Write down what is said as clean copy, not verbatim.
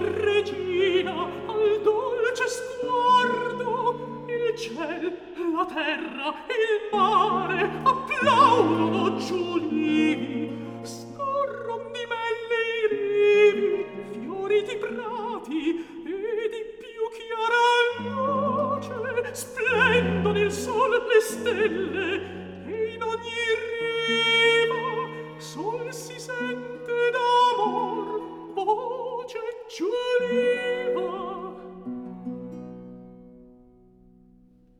regina al dolce sguardo il ciel, la terra, il mare applaudono giulivi, scorron di melle i rivi, fioriti prati e di più chiara luce splendono il sol, le stelle